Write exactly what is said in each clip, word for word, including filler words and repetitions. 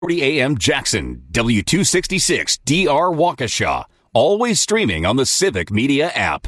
forty A M Jackson, W two sixty-six D R Waukesha. Always streaming on the Civic Media app.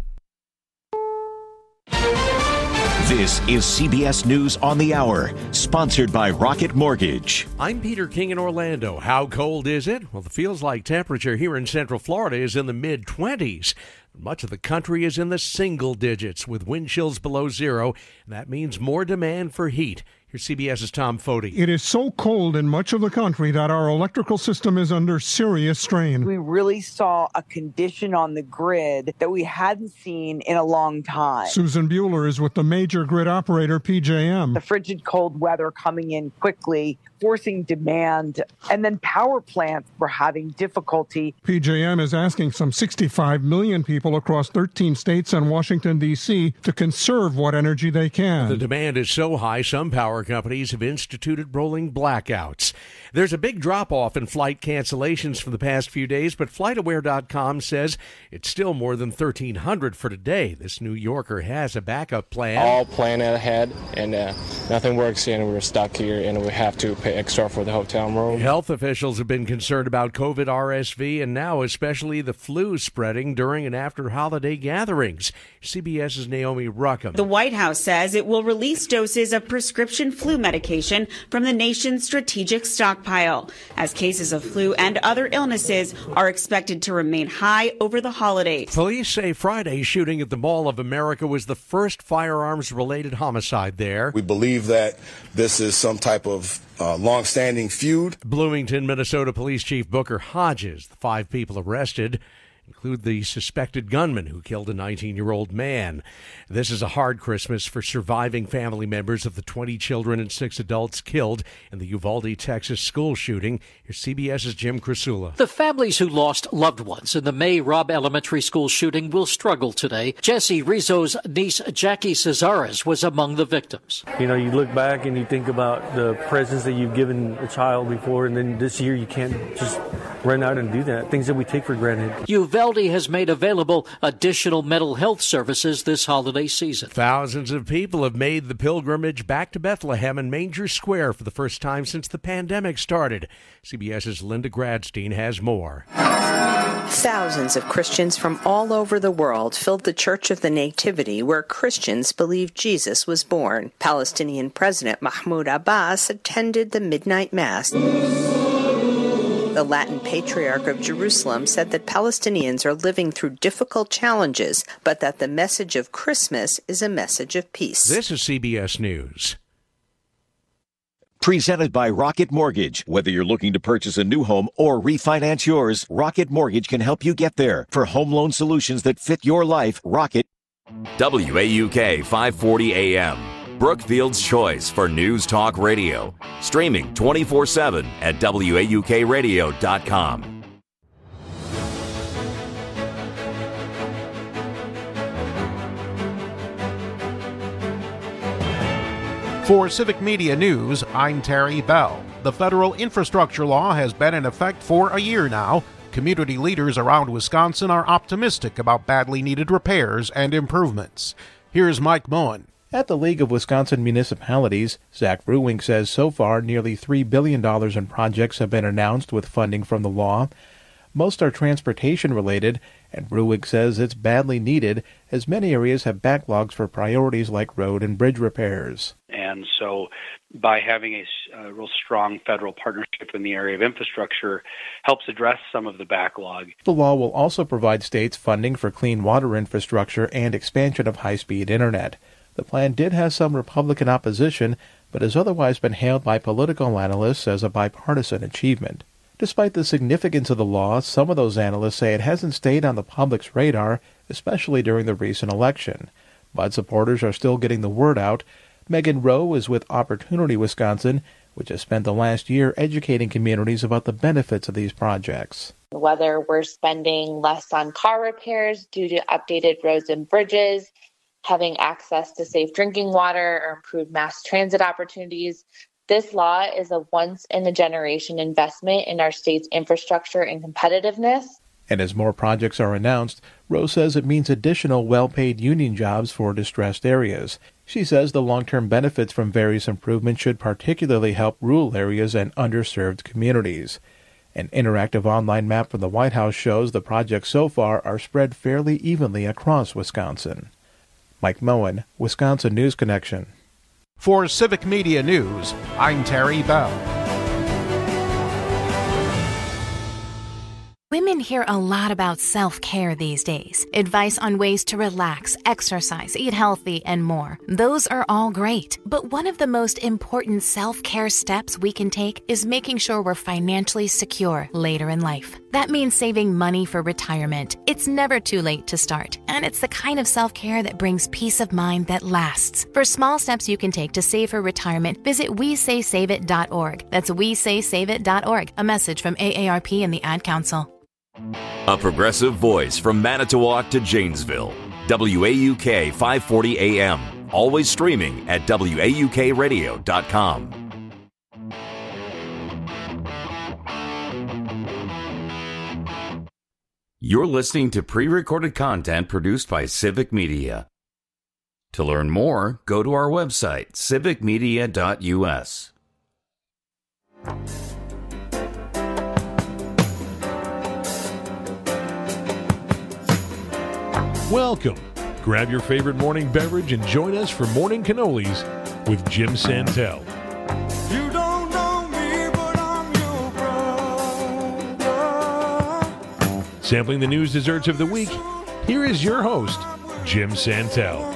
This is C B S News on the Hour, sponsored by Rocket Mortgage. I'm Peter King in Orlando. How cold is it? Well, the feels-like temperature here in Central Florida is in the mid-twenties. Much of the country is in the single digits with wind chills below zero, and that means more demand for heat. Here's CBS's Tom Foti. It is so cold in much of the country that our electrical system is under serious strain. We really saw a condition on the grid that we hadn't seen in a long time. Susan Bueller is with the major grid operator, P J M. The frigid cold weather coming in quickly, forcing demand, and then power plants were having difficulty. P J M is asking some sixty-five million people across thirteen states and Washington, D C to conserve what energy they can. The demand is so high, some power companies have instituted rolling blackouts. There's a big drop-off in flight cancellations for the past few days, but FlightAware dot com says it's still more than thirteen hundred for today. This New Yorker has a backup plan. All planned ahead, and uh, nothing works, and we're stuck here, and we have to pay extra for the hotel room. Health officials have been concerned about COVID, R S V, and now especially the flu spreading during and after holiday gatherings. CBS's Naomi Ruckham. The White House says it will release doses of prescription flu medication from the nation's strategic stockpile, as cases of flu and other illnesses are expected to remain high over the holidays. Police say Friday's shooting at the Mall of America was the first firearms-related homicide there. We believe that this is some type of Uh, long-standing feud. Bloomington, Minnesota Police Chief Booker Hodges. The five people arrested include the suspected gunman who killed a nineteen-year-old man. This is a hard Christmas for surviving family members of the twenty children and six adults killed in the Uvalde, Texas school shooting. Here's CBS's Jim Krasula. The families who lost loved ones in the May Robb Elementary School shooting will struggle today. Jesse Rizzo's niece, Jackie Cesares, was among the victims. You know, you look back and you think about the presents that you've given a child before, and then this year you can't just run out and do that. Things that we take for granted. Uvalde has made available additional mental health services this holiday season. Thousands of people have made the pilgrimage back to Bethlehem and Manger Square for the first time since the pandemic started. CBS's Linda Gradstein has more. Thousands of Christians from all over the world filled the Church of the Nativity, where Christians believe Jesus was born. Palestinian President Mahmoud Abbas attended the midnight mass. The Latin Patriarch of Jerusalem said that Palestinians are living through difficult challenges, but that the message of Christmas is a message of peace. This is C B S News. Presented by Rocket Mortgage. Whether you're looking to purchase a new home or refinance yours, Rocket Mortgage can help you get there. For home loan solutions that fit your life, Rocket. W A U K five forty A M. Brookfield's choice for News Talk Radio. Streaming twenty-four seven at W A U K radio dot com. For Civic Media News, I'm Terry Bell. The federal infrastructure law has been in effect for a year now. Community leaders around Wisconsin are optimistic about badly needed repairs and improvements. Here's Mike Moen. At the League of Wisconsin Municipalities, Zach Bruwink says so far nearly three billion dollars in projects have been announced with funding from the law. Most are transportation-related, and Bruwink says it's badly needed as many areas have backlogs for priorities like road and bridge repairs. And so by having a, a real strong federal partnership in the area of infrastructure helps address some of the backlog. The law will also provide states funding for clean water infrastructure and expansion of high-speed internet. The plan did have some Republican opposition, but has otherwise been hailed by political analysts as a bipartisan achievement. Despite the significance of the law, some of those analysts say it hasn't stayed on the public's radar, especially during the recent election. But supporters are still getting the word out. Megan Rowe is with Opportunity Wisconsin, which has spent the last year educating communities about the benefits of these projects. Whether we're spending less on car repairs due to updated roads and bridges, having access to safe drinking water, or improved mass transit opportunities, this law is a once-in-a-generation investment in our state's infrastructure and competitiveness. And as more projects are announced, Rose says it means additional well-paid union jobs for distressed areas. She says the long-term benefits from various improvements should particularly help rural areas and underserved communities. An interactive online map from the White House shows the projects so far are spread fairly evenly across Wisconsin. Mike Moen, Wisconsin News Connection. For Civic Media News, I'm Terry Bell. Women hear a lot about self-care these days. Advice on ways to relax, exercise, eat healthy, and more. Those are all great. But one of the most important self-care steps we can take is making sure we're financially secure later in life. That means saving money for retirement. It's never too late to start. And it's the kind of self-care that brings peace of mind that lasts. For small steps you can take to save for retirement, visit we say save it dot org. That's we say save it dot org. A message from A A R P and the Ad Council. A progressive voice from Manitowoc to Janesville. W A U K five forty A M. Always streaming at W A U K radio dot com. You're listening to pre-recorded content produced by Civic Media. To learn more, go to our website, civic media dot U S. Welcome. Grab your favorite morning beverage and join us for Morning Cannolis with Jim Santel. You don't know me, but I'm your brother. Sampling the news desserts of the week, here is your host, Jim Santel.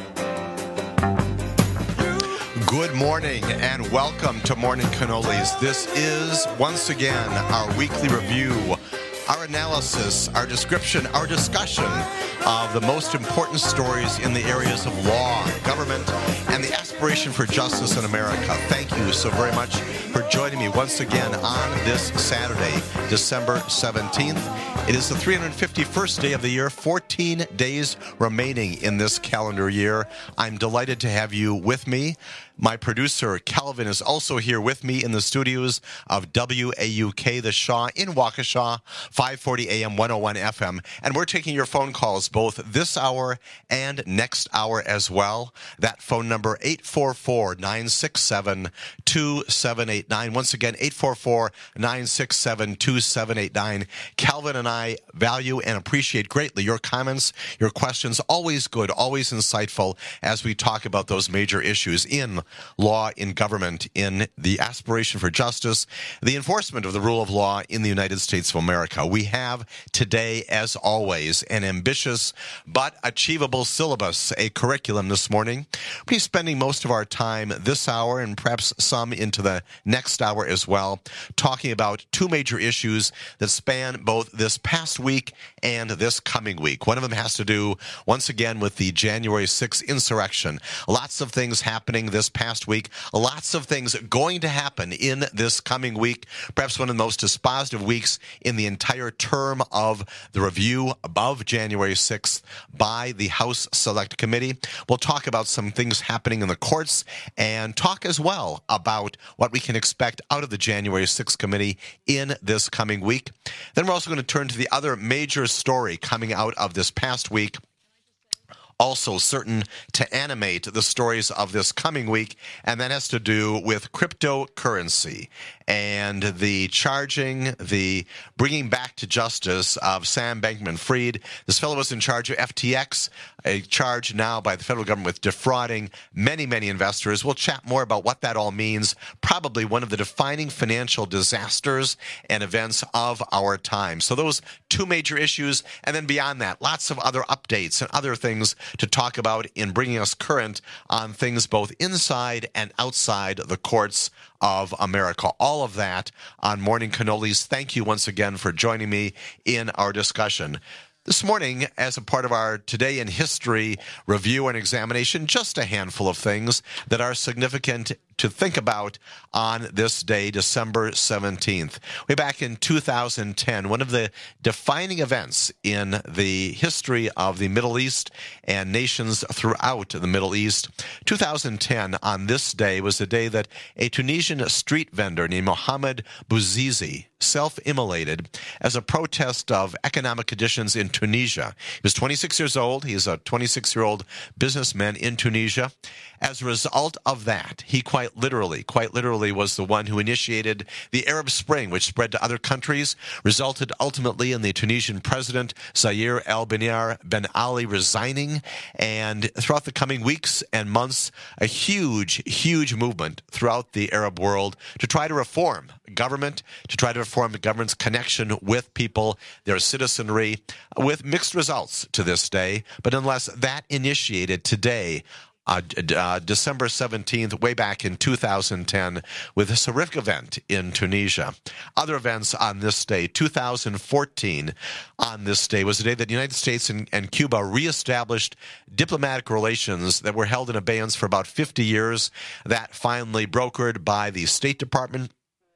Good morning and welcome to Morning Cannolis. This is, once again, our weekly review, our analysis, our description, our discussion of the most important stories in the areas of law, government, and the aspiration for justice in America. Thank you so very much for joining me once again on this Saturday, December seventeenth. It is the three hundred fifty-first day of the year, fourteen days remaining in this calendar year. I'm delighted to have you with me. My producer, Calvin, is also here with me in the studios of W A U K, The Shaw in Waukesha, five forty A M, one oh one F M. And we're taking your phone calls both this hour and next hour as well. That phone number, eight four four, nine six seven, two seven eight nine. Once again, eight four four, nine six seven, two seven eight nine. Calvin and I value and appreciate greatly your comments, your questions, always good, always insightful as we talk about those major issues in law, in government, in the aspiration for justice, the enforcement of the rule of law in the United States of America. We have today, as always, an ambitious but achievable syllabus, a curriculum this morning. We'll be spending most of our time this hour and perhaps some into the next hour as well, talking about two major issues that span both this past week and this coming week. One of them has to do, once again, with the January sixth insurrection. Lots of things happening this past week, lots of things going to happen in this coming week, perhaps one of the most dispositive weeks in the entire term of the review above January sixth by the House Select Committee. We'll talk about some things happening in the courts and talk as well about what we can expect out of the January sixth committee in this coming week. Then we're also going to turn to the other major story coming out of this past week, also certain to animate the stories of this coming week, and that has to do with cryptocurrency and the charging, the bringing back to justice of Sam Bankman-Fried. This fellow was in charge of F T X, a charge now by the federal government with defrauding many, many investors. We'll chat more about what that all means, probably one of the defining financial disasters and events of our time. So those two major issues, and then beyond that, lots of other updates and other things to talk about in bringing us current on things both inside and outside the courts of America. All of that on Morning Cannolis. Thank you once again for joining me in our discussion. This morning, as a part of our Today in History review and examination, just a handful of things that are significant to think about on this day, December seventeenth. Way back in two thousand ten, one of the defining events in the history of the Middle East and nations throughout the Middle East, two thousand ten, on this day, was the day that a Tunisian street vendor named Mohamed Bouzizi self-immolated as a protest of economic conditions in Tunisia. He was twenty-six years old. He is a twenty-six-year-old businessman in Tunisia. As a result of that, he quite literally, quite literally was the one who initiated the Arab Spring, which spread to other countries, resulted ultimately in the Tunisian president, Zahir el-Benar Ben Ali, resigning, and throughout the coming weeks and months, a huge, huge movement throughout the Arab world to try to reform government, to try to reform the government's connection with people, their citizenry, with mixed results to this day. But unless that initiated today, Uh, uh, December seventeenth, way back in two thousand ten, with this horrific event in Tunisia. Other events on this day, two thousand fourteen, on this day, was the day that the United States and, and Cuba reestablished diplomatic relations that were held in abeyance for about fifty years. That finally brokered by the State Department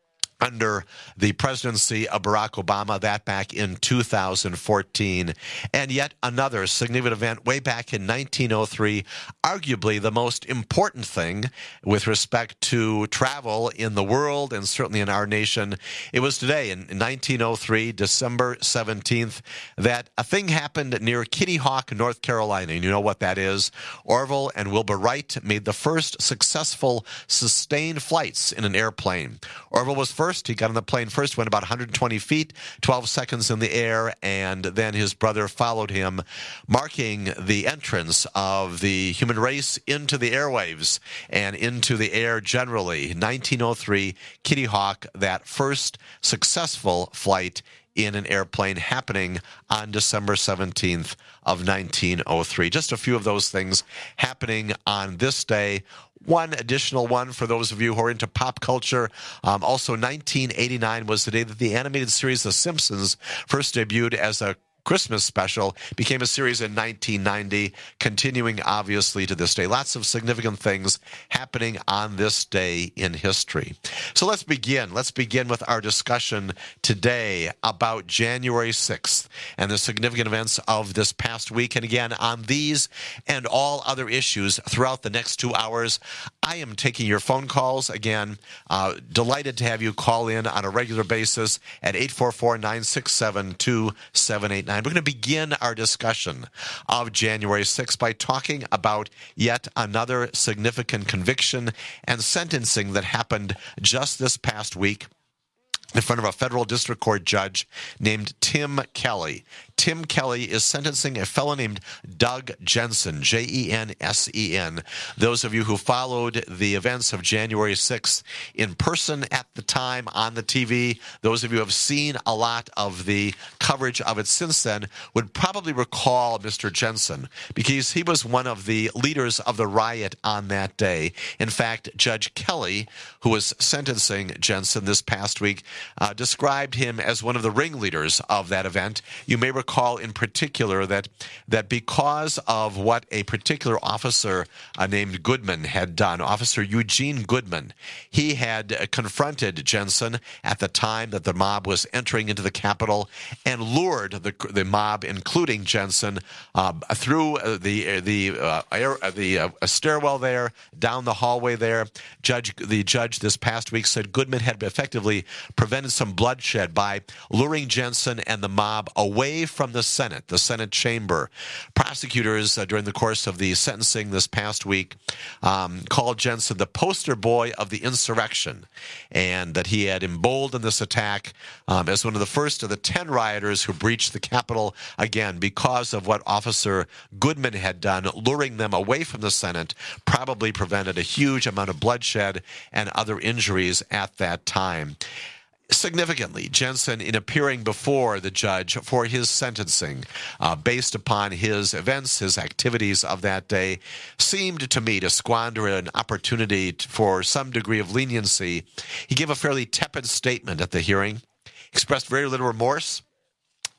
under the presidency of Barack Obama, that back in two thousand fourteen. And yet another significant event way back in nineteen oh three, arguably the most important thing with respect to travel in the world and certainly in our nation. It was today, in nineteen oh three, December seventeenth, that a thing happened near Kitty Hawk, North Carolina. And you know what that is. Orville and Wilbur Wright made the first successful sustained flights in an airplane. Orville was first. He got on the plane first, went about one hundred twenty feet, twelve seconds in the air, and then his brother followed him, marking the entrance of the human race into the airwaves and into the air generally. nineteen oh three, Kitty Hawk, that first successful flight in an airplane, happening on December seventeenth of nineteen oh three. Just a few of those things happening on this day. One additional one for those of you who are into pop culture. Um, also, nineteen eighty-nine was the day that the animated series The Simpsons first debuted as a Christmas special, became a series in nineteen ninety, continuing obviously to this day. Lots of significant things happening on this day in history. So let's begin. Let's begin with our discussion today about January sixth and the significant events of this past week. And again, on these and all other issues throughout the next two hours, I am taking your phone calls. Again, uh, delighted to have you call in on a regular basis at eight four four, nine six seven, two seven eight nine. We're going to begin our discussion of January sixth by talking about yet another significant conviction and sentencing that happened just this past week in front of a federal district court judge named Tim Kelly. Tim Kelly is sentencing a fellow named Doug Jensen, J E N S E N. Those of you who followed the events of January sixth in person at the time on the T V, those of you who have seen a lot of the coverage of it since then, would probably recall Mister Jensen, because he was one of the leaders of the riot on that day. In fact, Judge Kelly, who was sentencing Jensen this past week, uh, described him as one of the ringleaders of that event. You may recall in particular that that because of what a particular officer uh, named Goodman had done, Officer Eugene Goodman, he had uh, confronted Jensen at the time that the mob was entering into the Capitol and lured the the mob, including Jensen, uh, through uh, the the uh, air, uh, the uh, stairwell there, down the hallway there. Judge the judge this past week said Goodman had effectively prevented some bloodshed by luring Jensen and the mob away from the Senate, the Senate chamber. Prosecutors, uh, during the course of the sentencing this past week, um, called Jensen the poster boy of the insurrection, and that he had emboldened this attack um, as one of the first of the ten rioters who breached the Capitol, again, because of what Officer Goodman had done, luring them away from the Senate, probably prevented a huge amount of bloodshed and other injuries at that time. Significantly, Jensen, in appearing before the judge for his sentencing, uh, based upon his events, his activities of that day, seemed to me to squander an opportunity for some degree of leniency. He gave a fairly tepid statement at the hearing, expressed very little remorse,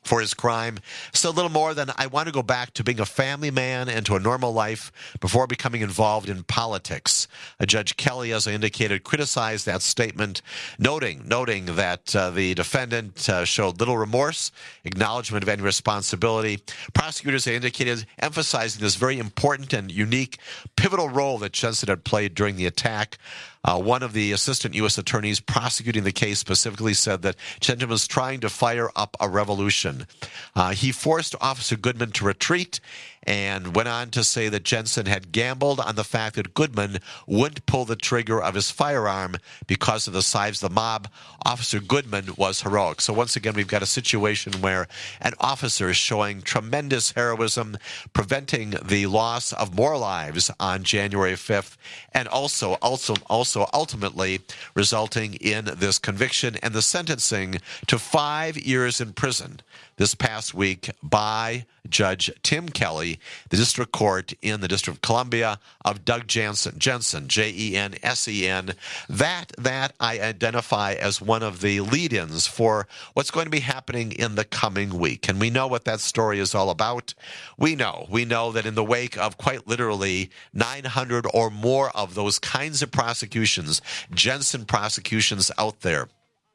for his crime. So a little more than, I want to go back to being a family man and to a normal life before becoming involved in politics. Uh, Judge Kelly, as I indicated, criticized that statement, noting noting that uh, the defendant uh, showed little remorse, acknowledgement of any responsibility. Prosecutors, they indicated, emphasizing this very important and unique, pivotal role that Jensen had played during the attack. Uh, one of the assistant U S attorneys prosecuting the case specifically said that Jensen was trying to fire up a revolution. Uh, he forced Officer Goodman to retreat and went on to say that Jensen had gambled on the fact that Goodman wouldn't pull the trigger of his firearm because of the size of the mob. Officer Goodman was heroic. So once again, we've got a situation where an officer is showing tremendous heroism, preventing the loss of more lives on January fifth, and also, also, also ultimately resulting in this conviction and the sentencing to five years in prison this past week by Judge Tim Kelly, the district court in the District of Columbia, of Doug Jensen, Jensen, J E N S E N. That, that I identify as one of the lead-ins for what's going to be happening in the coming week. And we know what that story is all about. We know, we know that in the wake of quite literally nine hundred or more of those kinds of prosecutions, Jensen prosecutions out there,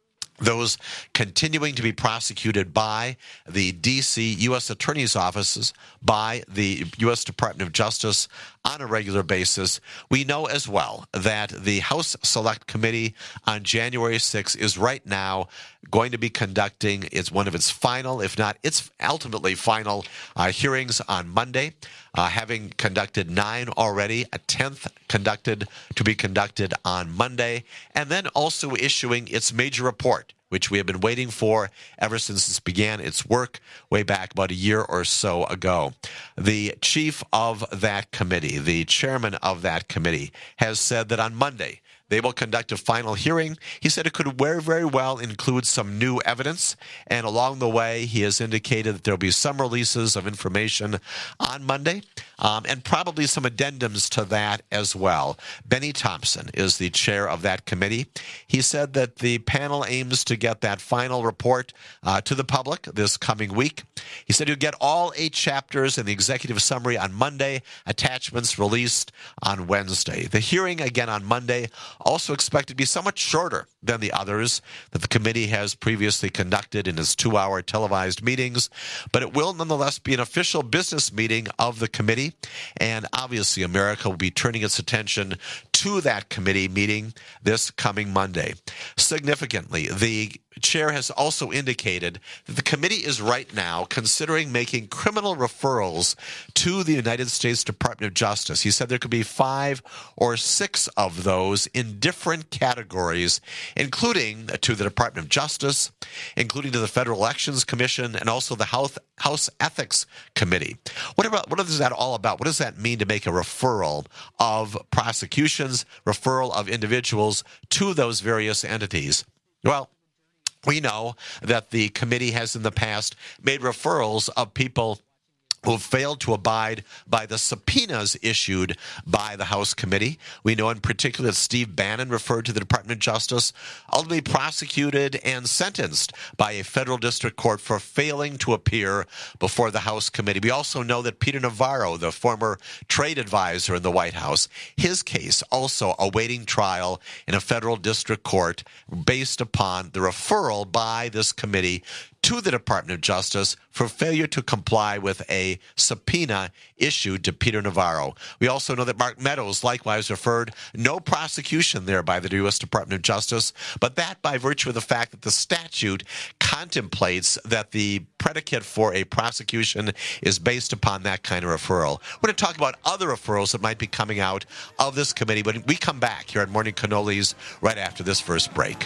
those continuing to be prosecuted by the D C U S Attorney's offices, by the U S Department of Justice on a regular basis. We know as well that the House Select Committee on January sixth is right now going to be conducting its one of its final, if not its ultimately final, uh, hearings on Monday, uh, having conducted nine already, a tenth conducted to be conducted on Monday, and then also issuing its major report, which we have been waiting for ever since it began its work way back about a year or so ago. The chief of that committee, the chairman of that committee, has said that on Monday they will conduct a final hearing. He said it could very, very well include some new evidence, and along the way he has indicated that there will be some releases of information on Monday, um, and probably some addendums to that as well. Benny Thompson is the chair of that committee. He said that the panel aims to get that final report uh, to the public this coming week. He said you'll get all eight chapters and the executive summary on Monday, attachments released on Wednesday. The hearing again on Monday also expected to be somewhat shorter than the others that the committee has previously conducted in its two-hour televised meetings, but it will nonetheless be an official business meeting of the committee, and obviously America will be turning its attention to that committee meeting this coming Monday. Significantly, the chair has also indicated that the committee is right now considering making criminal referrals to the United States Department of Justice. He said there could be five or six of those in different categories, including to the Department of Justice, including to the Federal Elections Commission, and also the House, House Ethics Committee. What about, what is that all about? What does that mean to make a referral of prosecutions, referral of individuals to those various entities? Well, we know that the committee has in the past made referrals of people who have failed to abide by the subpoenas issued by the House committee. We know in particular that Steve Bannon, referred to the Department of Justice, ultimately prosecuted and sentenced by a federal district court for failing to appear before the House committee. We also know that Peter Navarro, the former trade advisor in the White House, his case also awaiting trial in a federal district court based upon the referral by this committee to the Department of Justice for failure to comply with a subpoena issued to Peter Navarro. We also know that Mark Meadows likewise referred no prosecution there by the U S Department of Justice, but that by virtue of the fact that the statute contemplates that the predicate for a prosecution is based upon that kind of referral. We're going to talk about other referrals that might be coming out of this committee, but we come back here at Morning Cannolis right after this first break.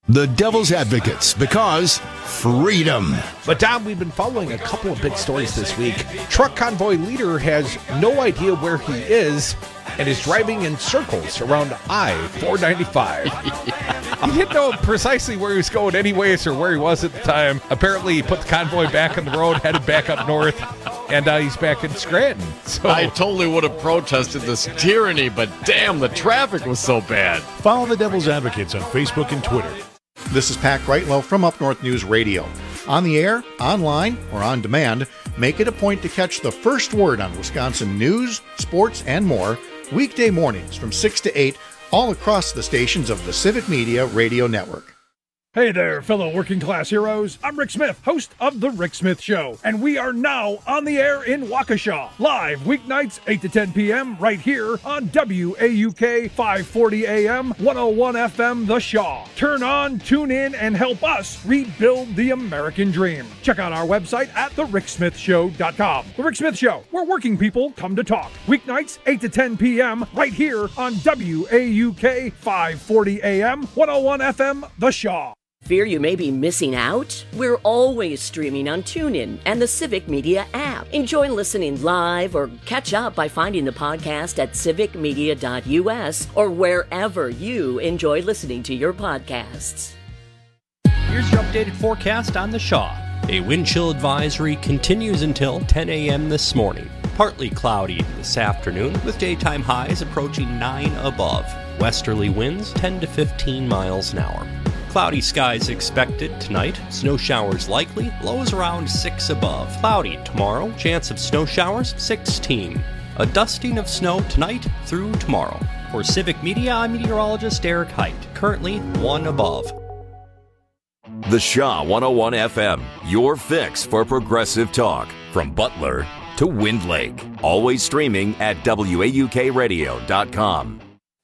The Devil's Advocates, because freedom. But, Dom, we've been following a couple of big stories this week. Truck convoy leader has no idea where he is and is driving in circles around I four ninety-five. He didn't know precisely where he was going anyways or where he was at the time. Apparently, he put the convoy back on the road, headed back up north, and uh, he's back in Scranton. So I totally would have protested this tyranny, but damn, the traffic was so bad. Follow the Devil's Advocates on Facebook and Twitter. This is Pat Greitlow from Up North News Radio. On the air, online, or on demand, make it a point to catch the first word on Wisconsin news, sports, and more weekday mornings from six to eight all across the stations of the Civic Media Radio Network. Hey there, fellow working class heroes. I'm Rick Smith, host of The Rick Smith Show, and we are now on the air in Waukesha, live weeknights eight to ten p.m. right here on W A U K five forty A M, one oh one F M The Shaw. Turn on, tune in, and help us rebuild the American dream. Check out our website at the rick smith show dot com. The Rick Smith Show, where working people come to talk. Weeknights eight to ten p.m. right here on W A U K five forty A M, one oh one F M The Shaw. Fear you may be missing out? We're always streaming on TuneIn and the Civic Media app. Enjoy listening live or catch up by finding the podcast at civic media dot u s or wherever you enjoy listening to your podcasts. Here's your updated forecast on the Shaw. A wind chill advisory continues until ten a.m. this morning. Partly cloudy this afternoon with daytime highs approaching nine above. Westerly winds ten to fifteen miles an hour. Cloudy skies expected tonight. Snow showers likely. Lows around six above. Cloudy tomorrow. Chance of snow showers sixteen. A dusting of snow tonight through tomorrow. For Civic Media, I'm meteorologist Eric Height. Currently one above. The Shaw one oh one F M, your fix for progressive talk. From Butler to Wind Lake. Always streaming at W A U K radio dot com.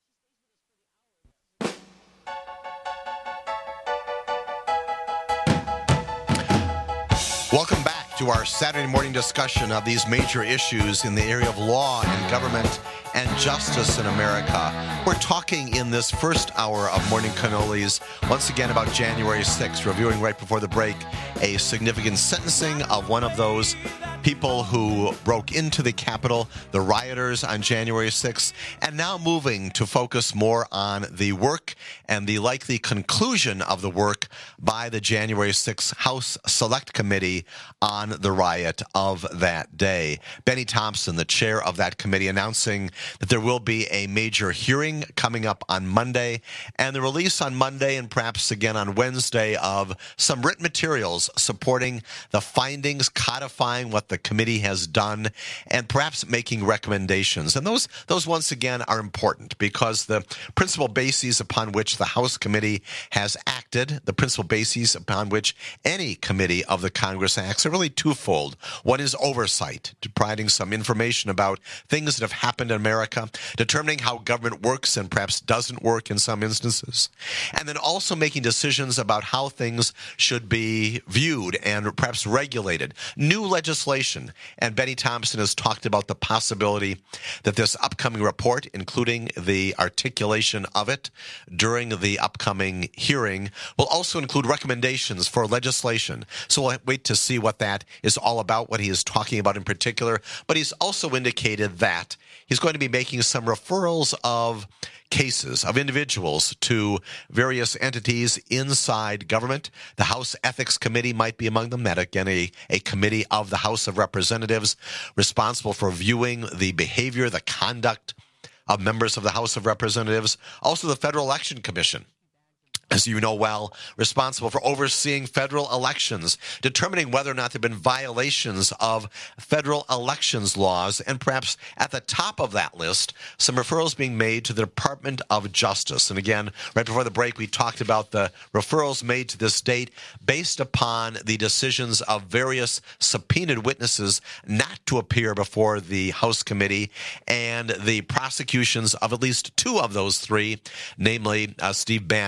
Welcome back to our Saturday morning discussion of these major issues in the area of law and government and justice in America. We're talking in this first hour of Morning Cannolis once again about January sixth, reviewing right before the break a significant sentencing of one of those people who broke into the Capitol, the rioters on January sixth, and now moving to focus more on the work and the likely conclusion of the work by the January sixth House Select Committee on the riot of that day. Benny Thompson, the chair of that committee, announcing that there will be a major hearing coming up on Monday, and the release on Monday and perhaps again on Wednesday of some written materials supporting the findings, codifying what the committee has done, and perhaps making recommendations. And those, those once again are important because the principal bases upon which the House committee has acted, the principal bases upon which any committee of the Congress acts, are really twofold. One is oversight, providing some information about things that have happened in America, determining how government works and perhaps doesn't work in some instances, and then also making decisions about how things should be viewed and perhaps regulated. New legislation, and Benny Thompson has talked about the possibility that this upcoming report, including the articulation of it during the upcoming hearing, will also include recommendations for legislation. So we'll wait to see what that is all about, what he is talking about in particular. But he's also indicated that he's going to be making some referrals of cases of individuals to various entities inside government. The House Ethics Committee might be among them. That, again, a, a committee of the House of Representatives responsible for viewing the behavior, the conduct of members of the House of Representatives. Also, the Federal Election Commission, as you know well, responsible for overseeing federal elections, determining whether or not there have been violations of federal elections laws, and perhaps at the top of that list, some referrals being made to the Department of Justice. And again, right before the break, we talked about the referrals made to this date based upon the decisions of various subpoenaed witnesses not to appear before the House committee, and the prosecutions of at least two of those three, namely uh, Steve Bannon and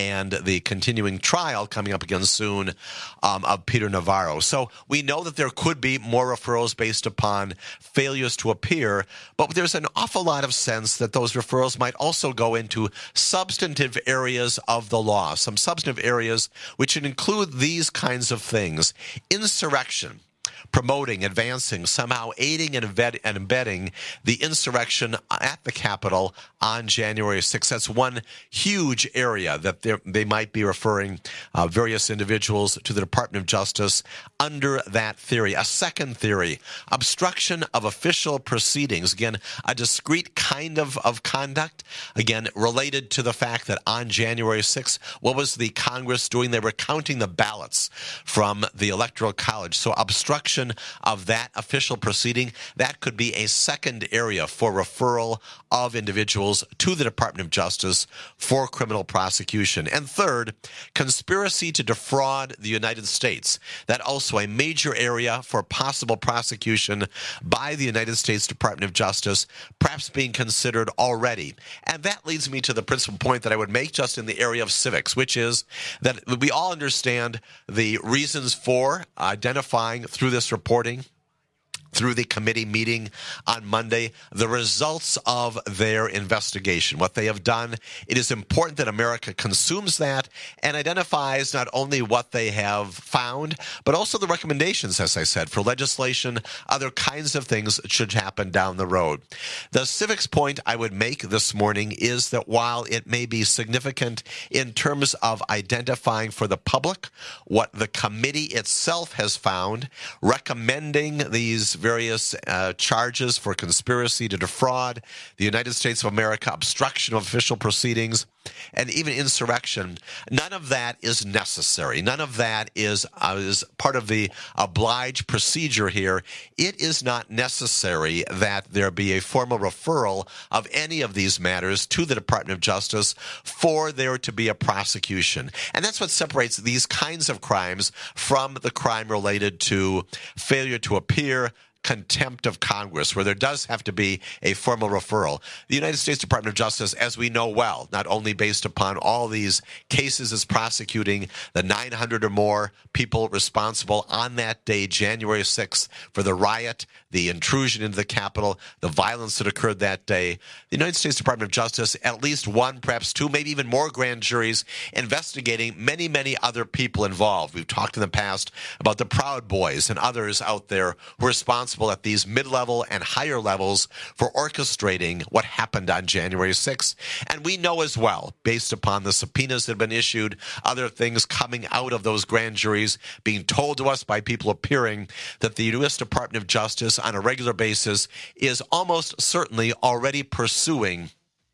and the continuing trial coming up again soon um, of Peter Navarro. So we know that there could be more referrals based upon failures to appear, but there's an awful lot of sense that those referrals might also go into substantive areas of the law, some substantive areas which should include these kinds of things: insurrection, promoting, advancing, somehow aiding and embedding the insurrection at the Capitol on January sixth. That's one huge area that they might be referring uh, various individuals to the Department of Justice under that theory. A second theory, obstruction of official proceedings. Again, a discrete kind of, of conduct, again, related to the fact that on January sixth, what was the Congress doing? They were counting the ballots from the Electoral College. So obstruction of that official proceeding, that could be a second area for referral of individuals to the Department of Justice for criminal prosecution. And third, conspiracy to defraud the United States. That also a major area for possible prosecution by the United States Department of Justice, perhaps being considered already. And that leads me to the principal point that I would make just in the area of civics, which is that we all understand the reasons for identifying through this reporting, through the committee meeting on Monday, the results of their investigation, what they have done. It is important that America consumes that and identifies not only what they have found, but also the recommendations, as I said, for legislation, other kinds of things that should happen down the road. The civics point I would make this morning is that while it may be significant in terms of identifying for the public what the committee itself has found, recommending these various uh, charges for conspiracy to defraud the United States of America, obstruction of official proceedings, and even insurrection, none of that is necessary. None of that is, uh, is part of the obliged procedure here. It is not necessary that there be a formal referral of any of these matters to the Department of Justice for there to be a prosecution. And that's what separates these kinds of crimes from the crime related to failure to appear, contempt of Congress, where there does have to be a formal referral. The United States Department of Justice, as we know well, not only based upon all these cases is prosecuting the nine hundred or more people responsible on that day, January sixth, for the riot, the intrusion into the Capitol, the violence that occurred that day. The United States Department of Justice, at least one, perhaps two, maybe even more grand juries investigating many, many other people involved. We've talked in the past about the Proud Boys and others out there who are responsible at these mid-level and higher levels for orchestrating what happened on January sixth. And we know as well, based upon the subpoenas that have been issued, other things coming out of those grand juries being told to us by people appearing, that the U S Department of Justice on a regular basis is almost certainly already pursuing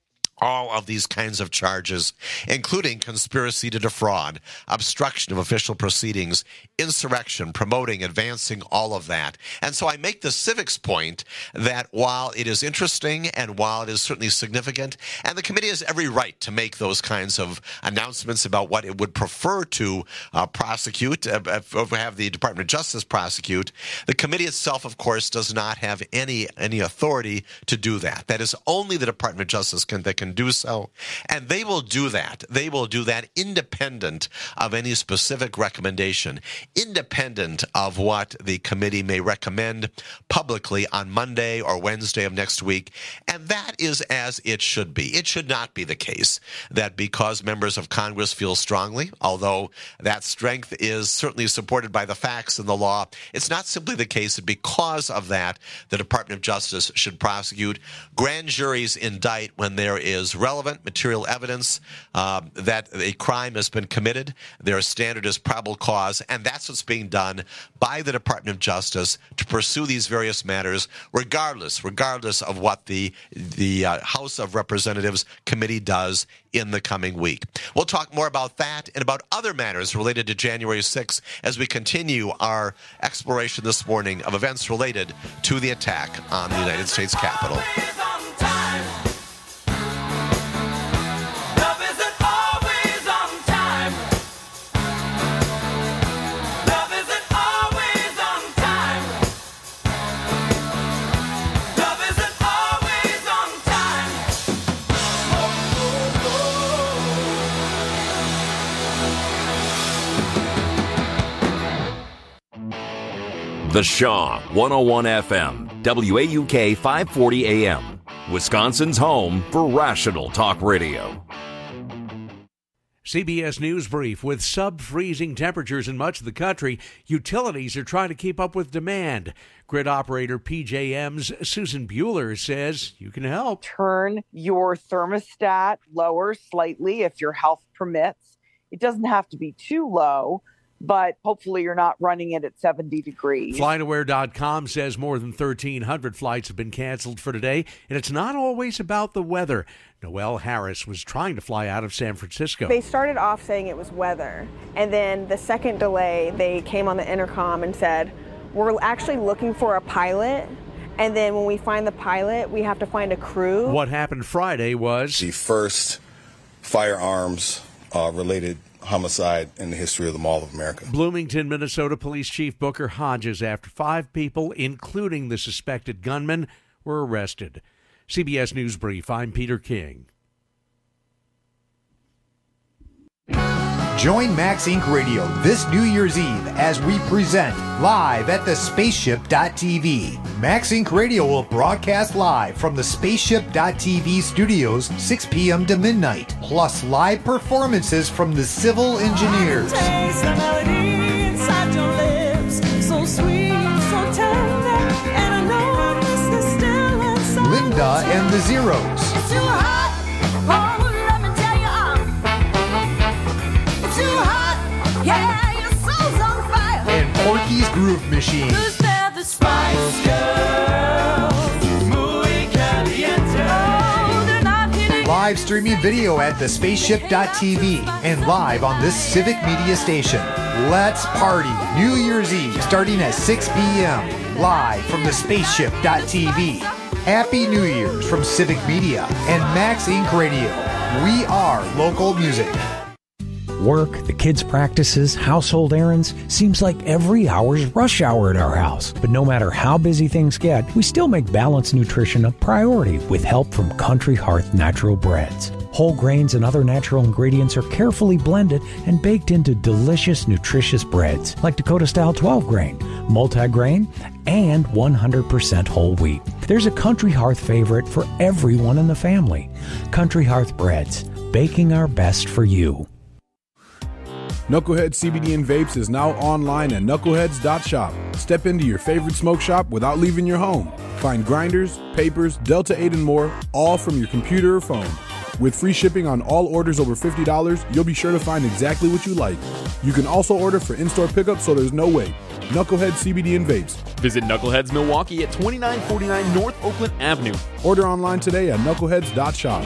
all of these kinds of charges, including conspiracy to defraud, obstruction of official proceedings, insurrection, promoting, advancing, all of that. And so I make the civics point that while it is interesting and while it is certainly significant, and the committee has every right to make those kinds of announcements about what it would prefer to uh, prosecute, uh, have the Department of Justice prosecute, the committee itself, of course, does not have any any authority to do that. That is only the Department of Justice can, that can do so, and they will do that. They will do that independent of any specific recommendation, independent of what the committee may recommend publicly on Monday or Wednesday of next week, and that is as it should be. It should not be the case that because members of Congress feel strongly, although that strength is certainly supported by the facts and the law, it's not simply the case that because of that, the Department of Justice should prosecute. Grand juries indict when there is relevant material evidence uh, that a crime has been committed. Their standard is probable cause, and that's what's being done by the Department of Justice to pursue these various matters, regardless, regardless of what the the uh, House of Representatives committee does in the coming week. We'll talk more about that and about other matters related to January sixth as we continue our exploration this morning of events related to the attack on the United States Capitol. The Shaw, one oh one F M, W A U K five forty A M, Wisconsin's home for rational talk radio. C B S News Brief. With sub-freezing temperatures in much of the country, utilities are trying to keep up with demand. Grid operator P J M's Susan Bueller says you can help. Turn your thermostat lower slightly if your health permits. It doesn't have to be too low, but hopefully you're not running it at seventy degrees. FlightAware dot com says more than thirteen hundred flights have been canceled for today, and it's not always about the weather. Noelle Harris was trying to fly out of San Francisco. They started off saying it was weather, and then the second delay, they came on the intercom and said, we're actually looking for a pilot, and then when we find the pilot, we have to find a crew. What happened Friday was the first firearms uh, related homicide in the history of the Mall of America. Bloomington, Minnesota Police Chief Booker Hodges, after five people, including the suspected gunman, were arrested. C B S News Brief, I'm Peter King. Join Max Incorporated. Radio this New Year's Eve as we present live at the spaceship dot t v. Max Incorporated. Radio will broadcast live from the spaceship dot t v studios six p.m. to midnight, plus live performances from the Civil Engineers. Taste the melody inside your lips, so sweet, so tender, and I know I miss the still inside. Linda and the Zeros. It's too hot, oh, let me tell you, uh, it's too hot, yeah, your soul's on fire. And Porky's Groove Machine. Who's there, the Spice Girls, muy caliente. Oh, they're not hitting. Live streaming video at the spaceship dot t v and live on this Civic Media station. Let's party New Year's Eve starting at six p.m. live from the spaceship dot t v. Happy New Year's from Civic Media and Max Incorporated. Radio. We are local music. Work, the kids' practices, household errands, seems like every hour's rush hour at our house. But no matter how busy things get, we still make balanced nutrition a priority with help from Country Hearth Natural Breads. Whole grains and other natural ingredients are carefully blended and baked into delicious, nutritious breads like Dakota-style twelve grain, multi-grain, and one hundred percent whole wheat. There's a Country Hearth favorite for everyone in the family. Country Hearth Breads, baking our best for you. Knucklehead C B D and Vapes is now online at knuckleheads dot shop. Step into your favorite smoke shop without leaving your home. Find grinders, papers, Delta eight, and more, all from your computer or phone. With free shipping on all orders over fifty dollars, you'll be sure to find exactly what you like. You can also order for in-store pickup, so there's no wait. Knucklehead C B D and Vapes. Visit Knuckleheads Milwaukee at twenty-nine forty-nine North Oakland Avenue. Order online today at knuckleheads dot shop.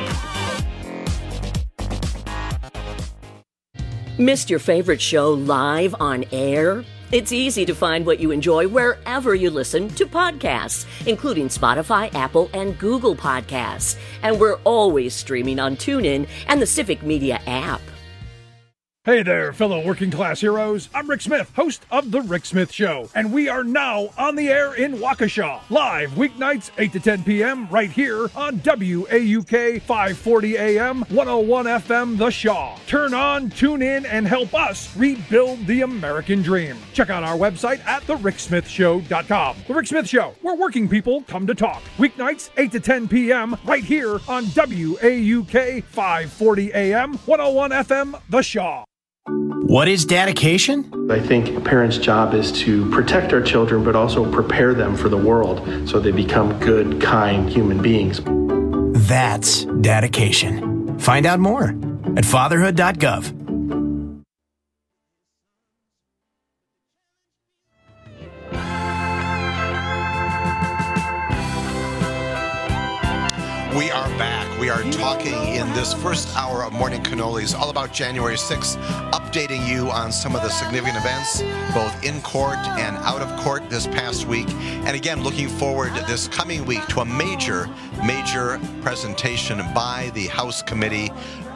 Missed your favorite show live on air? It's easy to find what you enjoy wherever you listen to podcasts, including Spotify, Apple, and Google Podcasts. And we're always streaming on TuneIn and the Civic Media app. Hey there, fellow working class heroes. I'm Rick Smith, host of The Rick Smith Show, and we are now on the air in Waukesha, live weeknights eight to ten p.m. right here on W A U K five forty A M, one oh one F M, The Shaw. Turn on, tune in, and help us rebuild the American dream. Check out our website at the rick smith show dot com. The Rick Smith Show, where working people come to talk. Weeknights eight to ten p.m. right here on W A U K five forty A M, one oh one F M, The Shaw. What is dedication? I think a parent's job is to protect our children, but also prepare them for the world so they become good, kind human beings. That's dedication. Find out more at fatherhood dot gov. We are back. We are talking in this first hour of Morning Cannolis all about January sixth, updating you on some of the significant events, both in court and out of court this past week. And again, looking forward this coming week to a major, major presentation by the House Committee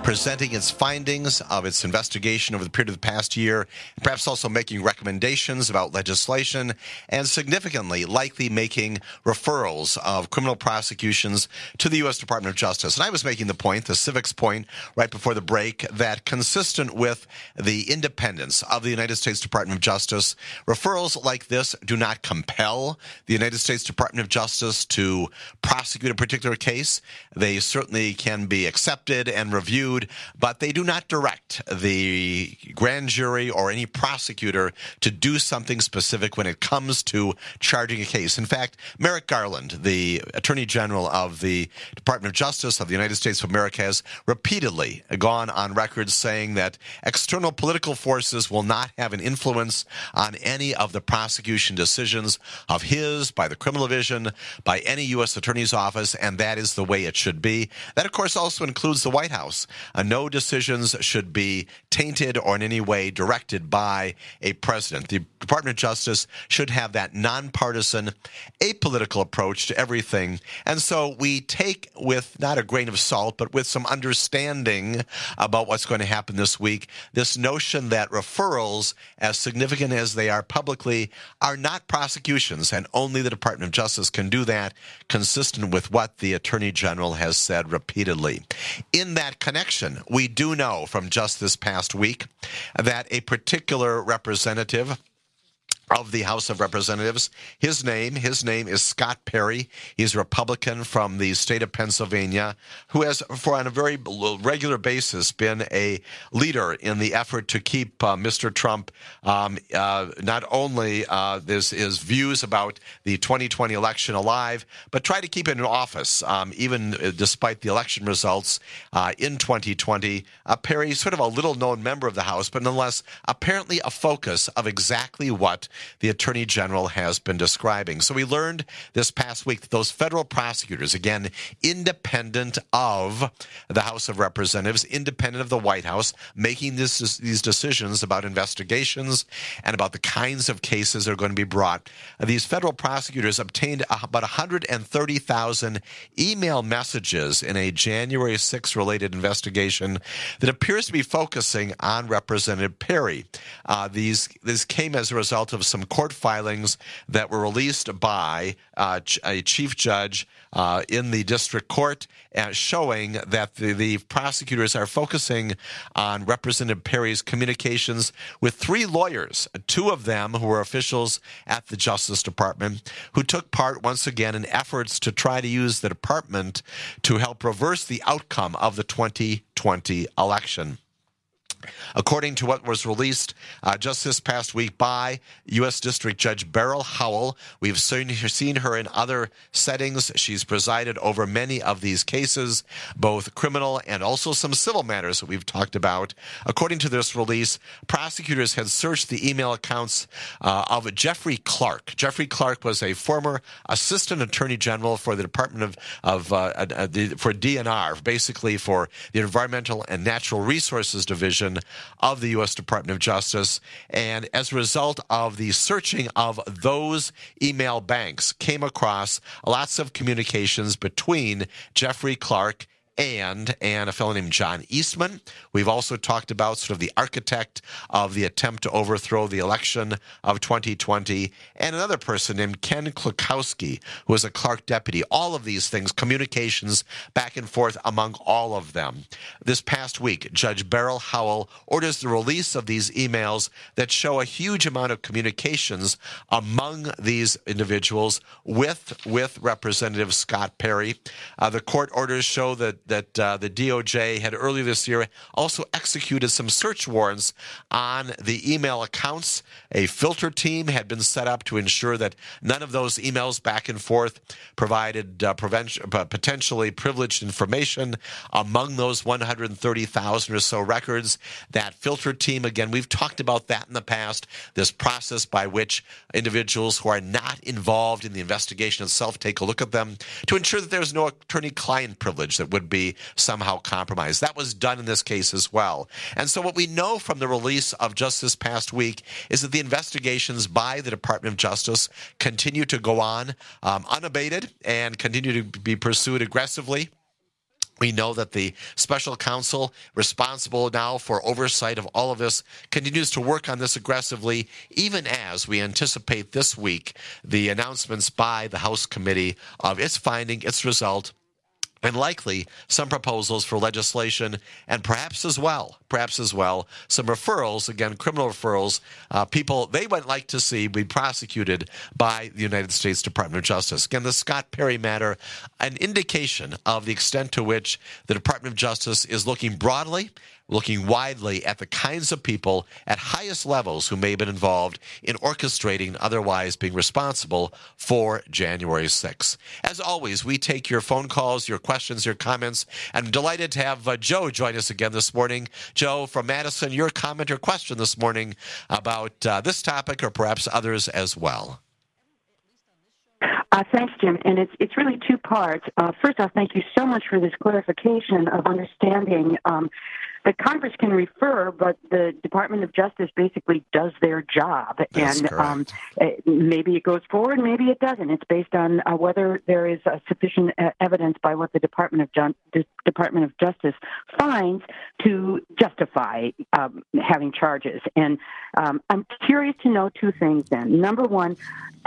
presenting its findings of its investigation over the period of the past year, and perhaps also making recommendations about legislation, and significantly likely making referrals of criminal prosecutions to the U S Department of Justice. And I was making the point, the Civic's point, right before the break, that consistent with the independence of the United States Department of Justice, referrals like this do not compel the United States Department of Justice to prosecute a particular case. They certainly can be accepted and reviewed, but they do not direct the grand jury or any prosecutor to do something specific when it comes to charging a case. In fact, Merrick Garland, the Attorney General of the Department of Justice of the United States of America, has repeatedly gone on record saying that external political forces will not have an influence on any of the prosecution decisions of his, by the criminal division, by any U S Attorney's office, and that is the way it should be. That, of course, also includes the White House. Uh, no decisions should be tainted or in any way directed by a president. The Department of Justice should have that nonpartisan, apolitical approach to everything. And so we take with not a grain of salt, but with some understanding about what's going to happen this week, this notion that referrals, as significant as they are publicly, are not prosecutions, and only the Department of Justice can do that, consistent with what the Attorney General has said repeatedly. In that connection, we do know from just this past week that a particular representative of the House of Representatives, his name, his name is Scott Perry. He's a Republican from the state of Pennsylvania who has, for on a very regular basis, been a leader in the effort to keep uh, Mister Trump um, uh, not only uh, his, his views about the twenty twenty election alive, but try to keep him in office, um, even despite the election results uh, in twenty twenty. Uh, Perry, sort of a little-known member of the House, but nonetheless apparently a focus of exactly what the Attorney General has been describing. So we learned this past week that those federal prosecutors, again, independent of the House of Representatives, independent of the White House, making this, these decisions about investigations and about the kinds of cases that are going to be brought. These federal prosecutors obtained about one hundred thirty thousand email messages in a January sixth related investigation that appears to be focusing on Representative Perry. Uh, these, this came as a result of some court filings that were released by uh, a chief judge uh, in the district court, uh, showing that the, the prosecutors are focusing on Representative Perry's communications with three lawyers, two of them who were officials at the Justice Department, who took part once again in efforts to try to use the department to help reverse the outcome of the twenty twenty election. According to what was released uh, just this past week by U S District Judge Beryl Howell, we've seen her, seen her in other settings. She's presided over many of these cases, both criminal and also some civil matters that we've talked about. According to this release, prosecutors had searched the email accounts uh, of Jeffrey Clark. Jeffrey Clark was a former Assistant Attorney General for the Department of, of uh, uh, the, for D N R, basically for the Environmental and Natural Resources Division of the U S Department of Justice. And as a result of the searching of those email banks, came across lots of communications between Jeffrey Clark and, and a fellow named John Eastman. We've also talked about sort of the architect of the attempt to overthrow the election of twenty twenty, and another person named Ken Klukowski, who was a Clark deputy. All of these things, communications back and forth among all of them. This past week, Judge Beryl Howell orders the release of these emails that show a huge amount of communications among these individuals with, with Representative Scott Perry. Uh, the court orders show that that uh, the D O J had earlier this year also executed some search warrants on the email accounts. A filter team had been set up to ensure that none of those emails back and forth provided uh, prevention, uh, potentially privileged information among those one hundred thirty thousand or so records. That filter team, again, we've talked about that in the past, this process by which individuals who are not involved in the investigation itself take a look at them to ensure that there's no attorney-client privilege that would be somehow compromised. That was done in this case as well. And so what we know from the release of just this past week is that the investigations by the Department of Justice continue to go on um, unabated and continue to be pursued aggressively. We know that the special counsel responsible now for oversight of all of this continues to work on this aggressively, even as we anticipate this week the announcements by the House committee of its finding, its result, and likely some proposals for legislation, and perhaps as well, perhaps as well, some referrals, again, criminal referrals, uh, people they would like to see be prosecuted by the United States Department of Justice. Again, the Scott Perry matter, an indication of the extent to which the Department of Justice is looking broadly, looking widely at the kinds of people at highest levels who may have been involved in orchestrating, otherwise being responsible for January sixth. As always, we take your phone calls, your questions, your comments. I'm delighted to have uh, Joe join us again this morning. Joe from Madison, your comment or question this morning about uh, this topic or perhaps others as well. Uh, thanks, Jim. And it's it's really two parts. Uh, first off, thank you so much for this clarification of understanding um, that Congress can refer, but the Department of Justice basically does their job. That's and um, maybe it goes forward, maybe it doesn't. It's based on uh, whether there is uh, sufficient uh, evidence by what the Department of Ju- the Department of Justice finds to justify um, having charges. And um, I'm curious to know two things then. Number one,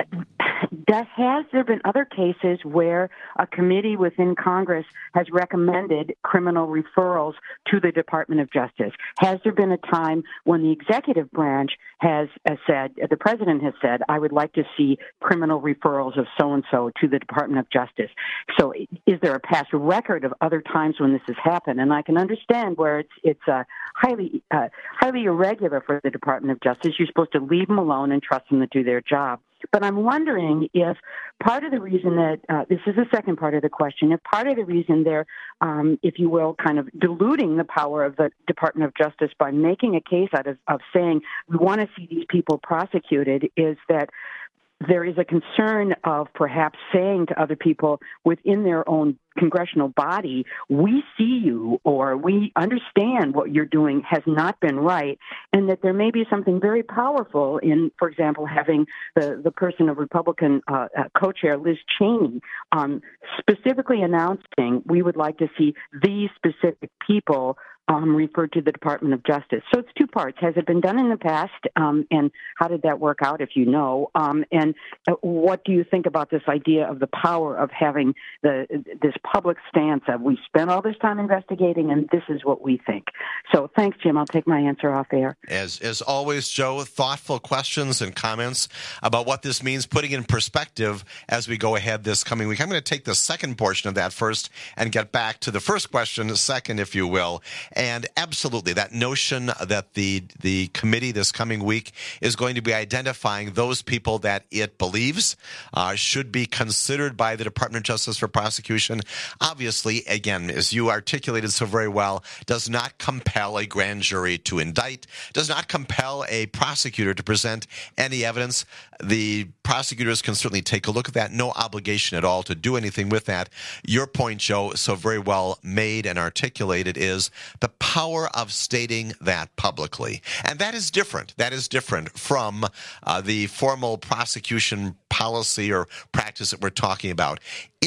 does, has there been other cases where a committee within Congress has recommended criminal referrals to the Department of Justice? Has there been a time when the executive branch has uh, said, uh, the president has said, I would like to see criminal referrals of so-and-so to the Department of Justice? So is there a past record of other times when this has happened? And I can understand where it's it's uh, highly uh, highly irregular for the Department of Justice. You're supposed to leave them alone and trust them to do their job. But I'm wondering if part of the reason that, uh, this is the second part of the question, if part of the reason they're, um, if you will, kind of diluting the power of the Department of Justice by making a case out of, of saying we want to see these people prosecuted is that there is a concern of perhaps saying to other people within their own congressional body, we see you or we understand what you're doing has not been right, and that there may be something very powerful in, for example, having the, the person of Republican uh, uh, co-chair Liz Cheney um, specifically announcing we would like to see these specific people Um, referred to the Department of Justice. So it's two parts. Has it been done in the past? Um, and how did that work out, if you know? Um, and uh, what do you think about this idea of the power of having the this public stance of we spent all this time investigating and this is what we think? So thanks, Jim. I'll take my answer off air. As, as always, Joe, thoughtful questions and comments about what this means, putting in perspective as we go ahead this coming week. I'm going to take the second portion of that first and get back to the first question second, if you will. And absolutely, that notion that the the committee this coming week is going to be identifying those people that it believes uh, should be considered by the Department of Justice for prosecution, obviously, again, as you articulated so very well, does not compel a grand jury to indict, does not compel a prosecutor to present any evidence. The prosecutors can certainly take a look at that. No obligation at all to do anything with that. Your point, Joe, so very well made and articulated is the power of stating that publicly. And that is different. That is different from uh, the formal prosecution policy or practice that we're talking about.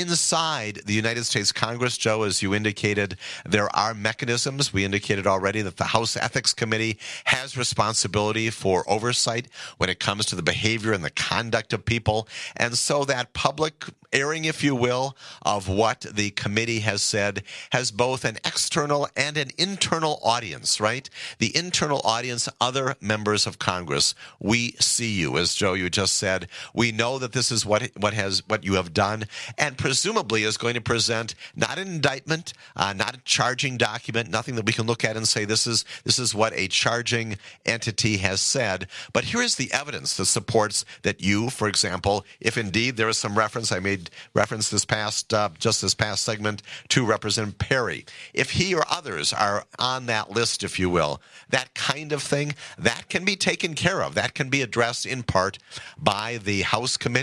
Inside the United States Congress, Joe, as you indicated, there are mechanisms. We indicated already that the House Ethics Committee has responsibility for oversight when it comes to the behavior and the conduct of people. And so that public airing, if you will, of what the committee has said has both an external and an internal audience, right? The internal audience, other members of Congress, we see you, as Joe, you just said. We know that this is what what has what you have done, and presumably is going to present not an indictment, uh, not a charging document, nothing that we can look at and say this is this is what a charging entity has said. But here is the evidence that supports that you, for example, if indeed there is some reference, I made reference this past uh, just this past segment to Representative Perry, if he or others are on that list, if you will, that kind of thing, that can be taken care of. That can be addressed in part by the House committee,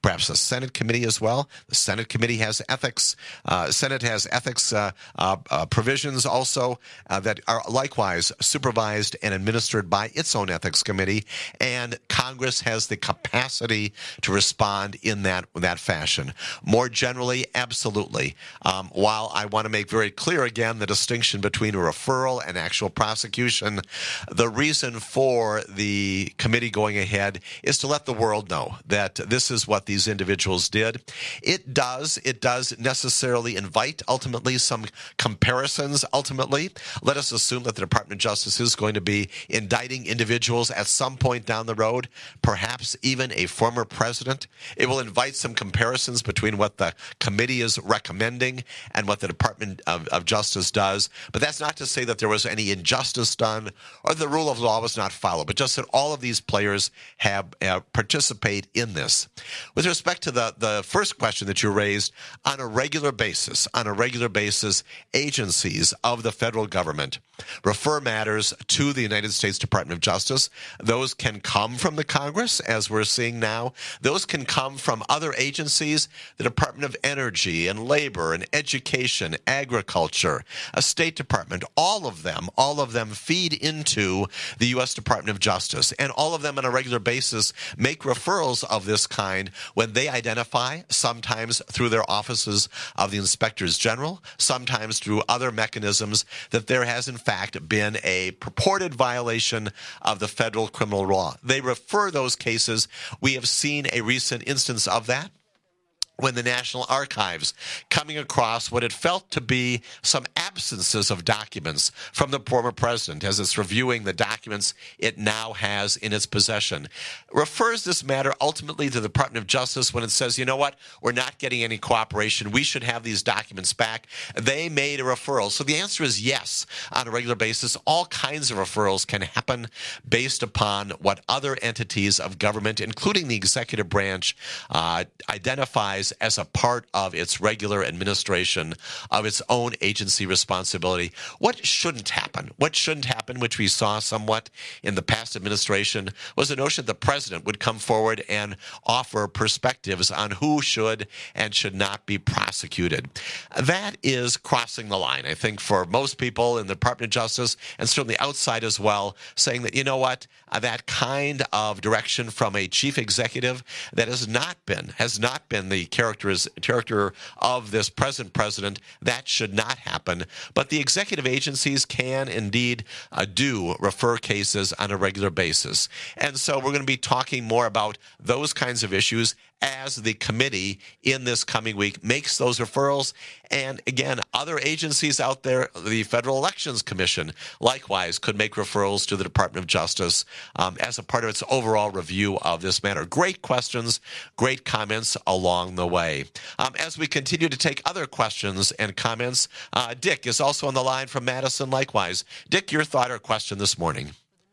perhaps a Senate committee as well. The Senate committee has ethics. Uh, Senate has ethics uh, uh, uh, provisions also uh, that are likewise supervised and administered by its own ethics committee, and Congress has the capacity to respond in that that fashion. More generally, absolutely. Um, while I want to make very clear again the distinction between a referral and actual prosecution, the reason for the committee going ahead is to let the world know that this is what these individuals did. It does, it does necessarily invite ultimately some comparisons. Ultimately, let us assume that the Department of Justice is going to be indicting individuals at some point down the road, perhaps even a former president. It will invite some comparisons between what the committee is recommending and what the Department of, of Justice does. But that's not to say that there was any injustice done or the rule of law was not followed, but just that all of these players have uh, participate in this. With respect to the, the first question that you raised, on a regular basis, on a regular basis, agencies of the federal government refer matters to the United States Department of Justice. Those can come from the Congress, as we're seeing now. Those can come from other agencies, the Department of Energy and Labor and Education, Agriculture, a State Department. All of them, all of them feed into the U S Department of Justice, and all of them on a regular basis make referrals of this kind when they identify, sometimes through their offices of the Inspectors General, sometimes through other mechanisms, that there has in fact been a purported violation of the federal criminal law. They refer those cases. We have seen a recent instance of that when the National Archives, coming across what it felt to be some absences of documents from the former president as it's reviewing the documents it now has in its possession, refers this matter ultimately to the Department of Justice when it says, you know what, we're not getting any cooperation, we should have these documents back. They made a referral. So the answer is yes, on a regular basis. All kinds of referrals can happen based upon what other entities of government, including the executive branch, uh, identifies as a part of its regular administration of its own agency responsibility. What shouldn't happen? What shouldn't happen, which we saw somewhat in the past administration, was the notion that the president would come forward and offer perspectives on who should and should not be prosecuted. That is crossing the line, I think, for most people in the Department of Justice, and certainly outside as well, saying that, you know what, uh, that kind of direction from a chief executive that has not been, has not been the character is character of this present president, that should not happen. But the executive agencies can indeed uh, do refer cases on a regular basis. And so we're going to be talking more about those kinds of issues as the committee in this coming week makes those referrals. And again, other agencies out there, the Federal Elections Commission, likewise could make referrals to the Department of Justice um, as a part of its overall review of this matter. Great questions, great comments along the way. Um, as we continue to take other questions and comments, uh, Dick is also on the line from Madison likewise. Dick, your thought or question this morning?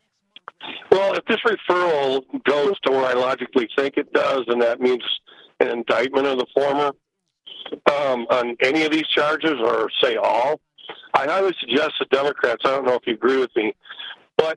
Well, if this referral goes to where I logically think it does, and that means an indictment of the former um, on any of these charges, or say all, I highly suggest the Democrats, I don't know if you agree with me, but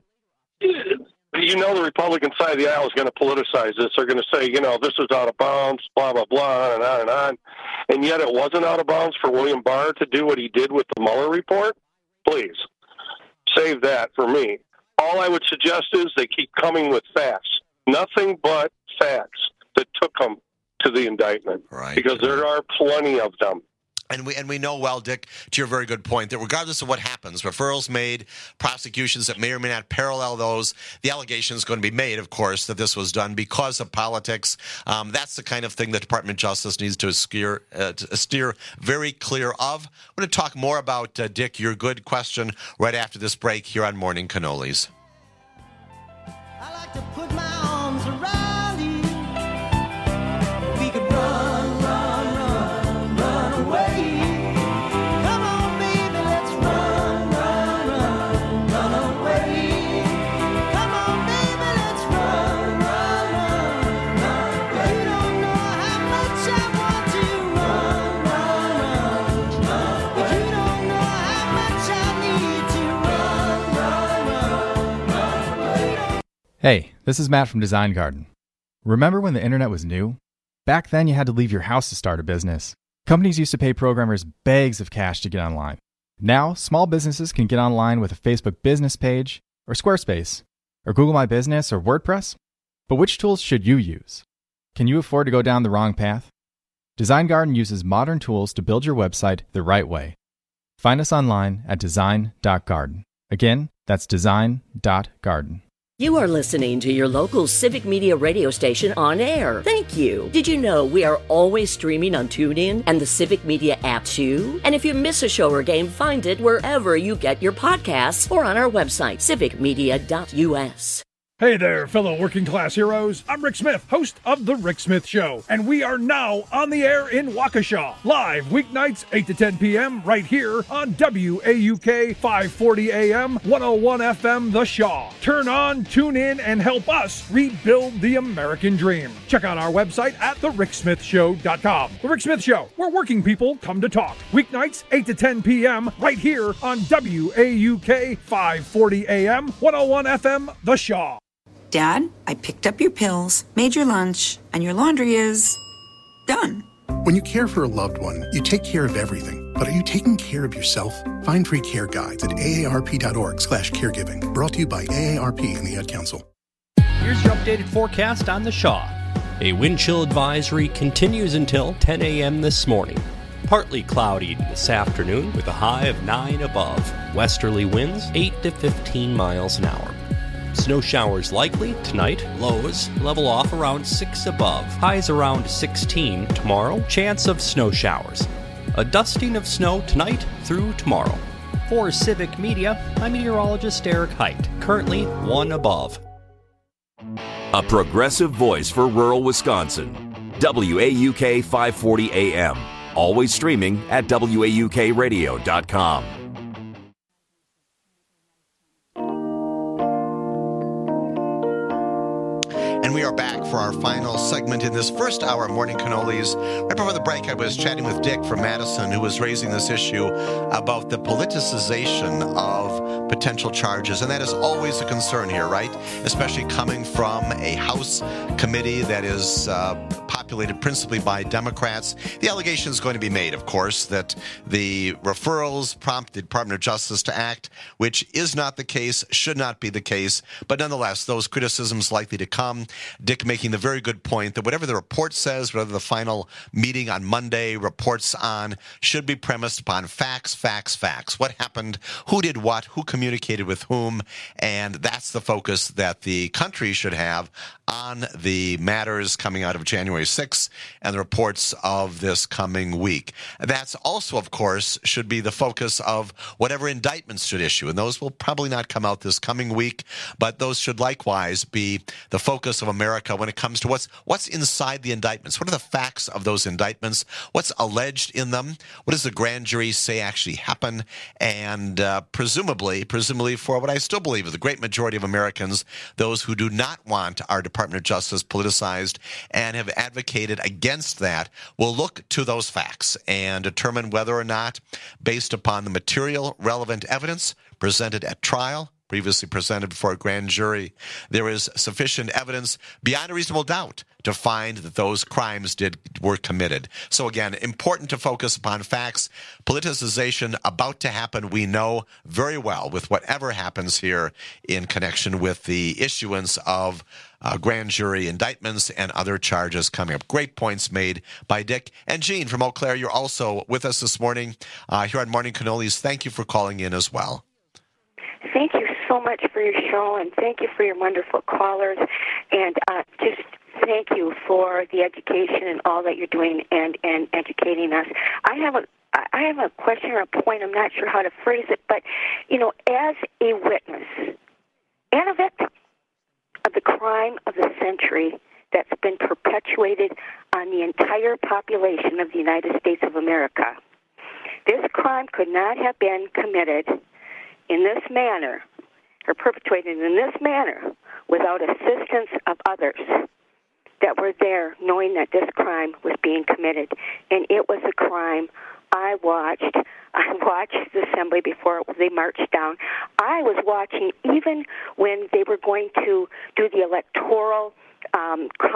you know the Republican side of the aisle is going to politicize this. They're going to say, you know, this is out of bounds, blah, blah, blah, on and on and on. And yet it wasn't out of bounds for William Barr to do what he did with the Mueller report. Please, save that for me. All I would suggest is they keep coming with facts. Nothing but facts that took them to the indictment. Right. Because there are plenty of them. And we and we know well, Dick, to your very good point, that regardless of what happens, referrals made, prosecutions that may or may not parallel those, the allegation is going to be made, of course, that this was done because of politics. Um, that's the kind of thing the Department of Justice needs to steer, uh, to steer very clear of. We're going to talk more about, uh, Dick, your good question right after this break here on Morning Cannolis. I like to put my arms around you. We could run, run, run, run away. Come on, baby, let's run, run, run, run away. Come on, baby, let's run, run, run, run away. You don't know how much I want to run, run, run, run, but you don't know how much I need to run, run, run, run away. Hey, this is Matt from Design Garden. Remember when the internet was new? Back then, you had to leave your house to start a business. Companies used to pay programmers bags of cash to get online. Now, small businesses can get online with a Facebook business page, or Squarespace, or Google My Business, or WordPress. But which tools should you use? Can you afford to go down the wrong path? Design Garden uses modern tools to build your website the right way. Find us online at design dot garden. Again, that's design dot garden. You are listening to your local Civic Media radio station on air. Thank you. Did you know we are always streaming on TuneIn and the Civic Media app too? And if you miss a show or game, find it wherever you get your podcasts or on our website, civic media dot u s. Hey there, fellow working class heroes. I'm Rick Smith, host of The Rick Smith Show, and we are now on the air in Waukesha, live weeknights eight to ten p.m. right here on W A U K five forty A M, one oh one F M The Shaw. Turn on, tune in, and help us rebuild the American dream. Check out our website at the rick smith show dot com. The Rick Smith Show, where working people come to talk. Weeknights eight to ten p.m. right here on W A U K five forty A M, one oh one F M The Shaw. Dad, I picked up your pills, made your lunch, and your laundry is done. When you care for a loved one, you take care of everything. But are you taking care of yourself? Find free care guides at A A R P dot org slash caregiving. Brought to you by A A R P and the Ad Council. Here's your updated forecast on the Shaw. A wind chill advisory continues until ten a.m. this morning. Partly cloudy this afternoon with a high of nine above. Westerly winds eight to fifteen miles an hour. Snow showers likely tonight. Lows level off around six above. Highs around sixteen tomorrow. Chance of snow showers. A dusting of snow tonight through tomorrow. For Civic Media, I'm meteorologist Eric Height. Currently one above. A progressive voice for rural Wisconsin. W A U K five forty A M. Always streaming at W A U K radio dot com. And we are back for our final segment in this first hour of Morning Cannolis. Right before the break, I was chatting with Dick from Madison, who was raising this issue about the politicization of potential charges. And that is always a concern here, right? Especially coming from a House committee that is uh, populated principally by Democrats. The allegation is going to be made, of course, that the referrals prompt the Department of Justice to act, which is not the case, should not be the case. But nonetheless, those criticisms likely to come. Dick making the very good point that whatever the report says, whatever the final meeting on Monday reports on, should be premised upon facts, facts, facts. What happened, who did what, who communicated with whom, and that's the focus that the country should have on the matters coming out of January sixth and the reports of this coming week. That's also, of course, should be the focus of whatever indictments should issue, and those will probably not come out this coming week, but those should likewise be the focus of America when it comes to what's what's inside the indictments. What are the facts of those indictments? What's alleged in them? What does the grand jury say actually happened? And uh, presumably, presumably for what I still believe is the great majority of Americans, those who do not want our Department of Justice politicized and have advocated against that, will look to those facts and determine whether or not, based upon the material relevant evidence presented at trial, previously presented before a grand jury, there is sufficient evidence beyond a reasonable doubt to find that those crimes did were committed. So again, important to focus upon facts. Politicization about to happen, we know very well, with whatever happens here in connection with the issuance of uh, grand jury indictments and other charges coming up. Great points made by Dick. And Jean from Eau Claire, you're also with us this morning uh, here on Morning Cannolis. Thank you for calling in as well. Thank you so much for your show, and thank you for your wonderful callers, and uh, just thank you for the education and all that you're doing and, and educating us. I have a I have a question or a point. I'm not sure how to phrase it, but, you know, as a witness and a victim of the crime of the century that's been perpetuated on the entire population of the United States of America, this crime could not have been committed in this manner, or perpetrated in this manner, without assistance of others that were there knowing that this crime was being committed. And it was a crime I watched. I watched the assembly before they marched down. I was watching even when they were going to do the electoral um, count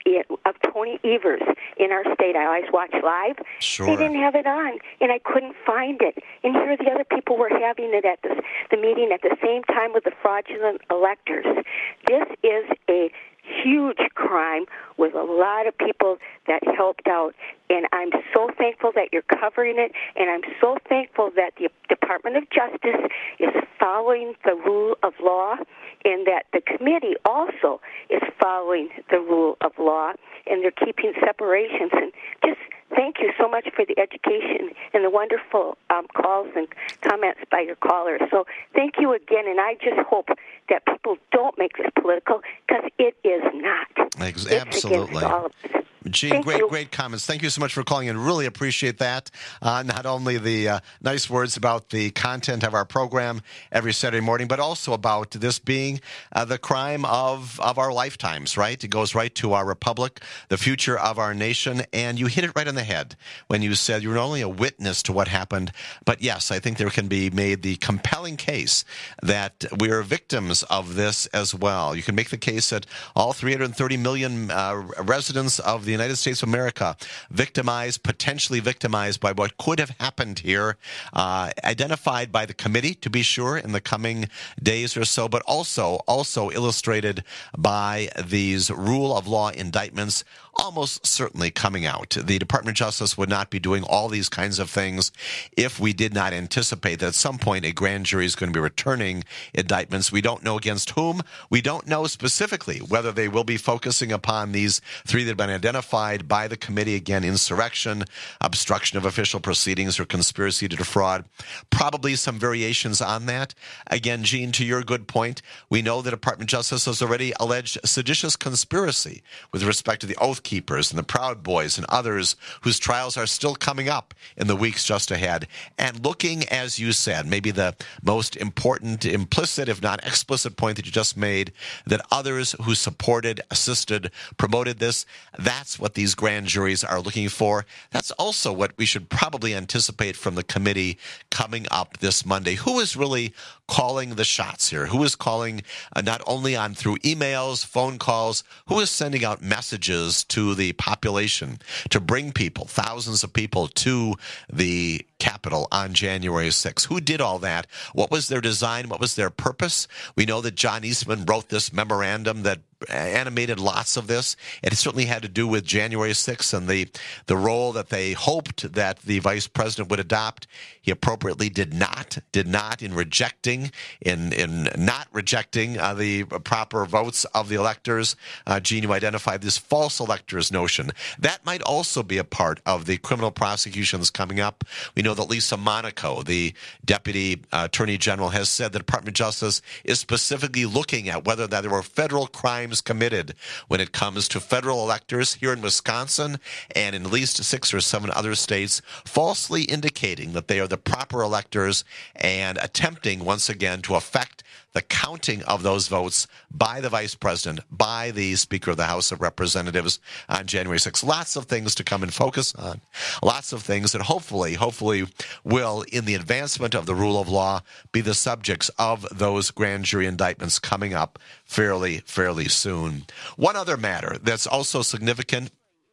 of Tony Evers in our state. I always watch live. Sure. They didn't have it on, and I couldn't find it. And here the other people were having it at the, the meeting at the same time with the fraudulent electors. This is a huge crime with a lot of people that helped out, and I'm so thankful that you're covering it, and I'm so thankful that the Department of Justice is following the rule of law, and that the committee also is following the rule of law, and they're keeping separations. And just thank you so much for the education and the wonderful um, calls and comments by your callers. So thank you again, and I just hope that people don't make this political, because it is not. Ex- It's absolutely. against all of us. Gene, Thank great, you. great comments. Thank you so much for calling in. Really appreciate that. Uh, not only the uh, nice words about the content of our program every Saturday morning, but also about this being uh, the crime of, of our lifetimes, right? It goes right to our republic, the future of our nation. And you hit it right on the head when you said you're not only a witness to what happened, but yes, I think there can be made the compelling case that we are victims of this as well. You can make the case that all three hundred thirty million uh, residents of the United States of America victimized, potentially victimized by what could have happened here, uh, identified by the committee, to be sure, in the coming days or so, but also also illustrated by these rule of law indictments almost certainly coming out. The Department of Justice would not be doing all these kinds of things if we did not anticipate that at some point a grand jury is going to be returning indictments. We don't know against whom. We don't know specifically whether they will be focusing upon these three that have been identified by the committee. Again, insurrection, obstruction of official proceedings, or conspiracy to defraud. Probably some variations on that. Again, Gene, to your good point, we know the Department of Justice has already alleged seditious conspiracy with respect to the Oath Keepers and the Proud Boys and others whose trials are still coming up in the weeks just ahead. And looking, as you said, maybe the most important implicit, if not explicit point that you just made, that others who supported, assisted, promoted this, that's what these grand juries are looking for. That's also what we should probably anticipate from the committee coming up this Monday. Who is really calling the shots here? Who is calling uh, not only on through emails, phone calls, who is sending out messages to the population to bring people, thousands of people, to the Capitol on January sixth? Who did all that? What was their design? What was their purpose? We know that John Eastman wrote this memorandum that animated lots of this. It certainly had to do with January sixth and the, the role that they hoped that the vice president would adopt. He appropriately did not, did not in rejecting, in, in not rejecting uh, the proper votes of the electors. Uh, Gene, you identified this false electors notion. That might also be a part of the criminal prosecutions coming up. We know that Lisa Monaco, the deputy uh, attorney general, has said the Department of Justice is specifically looking at whether there were federal crimes committed when it comes to federal electors here in Wisconsin and in at least six or seven other states, falsely indicating that they are the proper electors and attempting once again to affect the counting of those votes by the vice president, by the Speaker of the House of Representatives on January sixth. Lots of things to come and focus on. Lots of things that hopefully, hopefully will, in the advancement of the rule of law, be the subjects of those grand jury indictments coming up fairly, fairly soon. One other matter that's also significant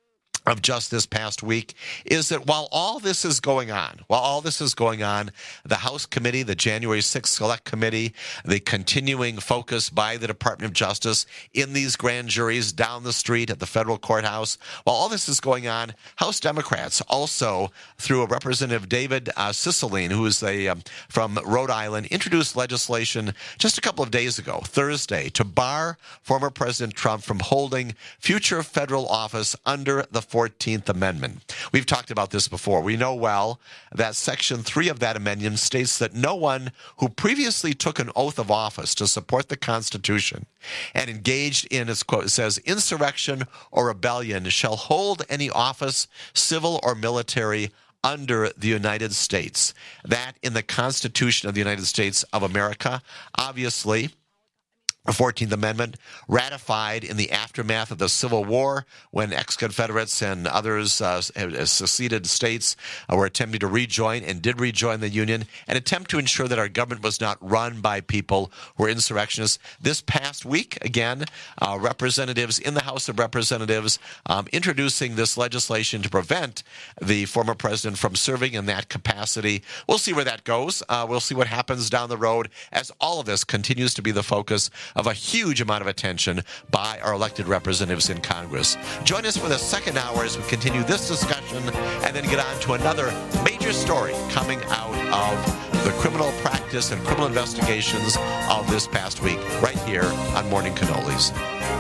of just this past week is that while all this is going on, while all this is going on, the House Committee, the January sixth Select Committee, the continuing focus by the Department of Justice in these grand juries down the street at the federal courthouse, while all this is going on, House Democrats also, through a Representative David uh, Cicilline, who is a, um, from Rhode Island, introduced legislation just a couple of days ago, Thursday, to bar former President Trump from holding future federal office under the fourteenth Amendment. We've talked about this before. We know well that Section three of that amendment states that no one who previously took an oath of office to support the Constitution and engaged in, as quote, it says, insurrection or rebellion shall hold any office, civil or military, under the United States. That in the Constitution of the United States of America, obviously, The fourteenth Amendment, ratified in the aftermath of the Civil War when ex-Confederates and others, uh, seceded states uh, were attempting to rejoin and did rejoin the Union, an attempt to ensure that our government was not run by people who were insurrectionists. This past week, again, uh, representatives in the House of Representatives um, introducing this legislation to prevent the former president from serving in that capacity. We'll see where that goes. Uh, we'll see what happens down the road as all of this continues to be the focus of a huge amount of attention by our elected representatives in Congress. Join us for the second hour as we continue this discussion and then get on to another major story coming out of the criminal practice and criminal investigations of this past week right here on Morning Cannolis.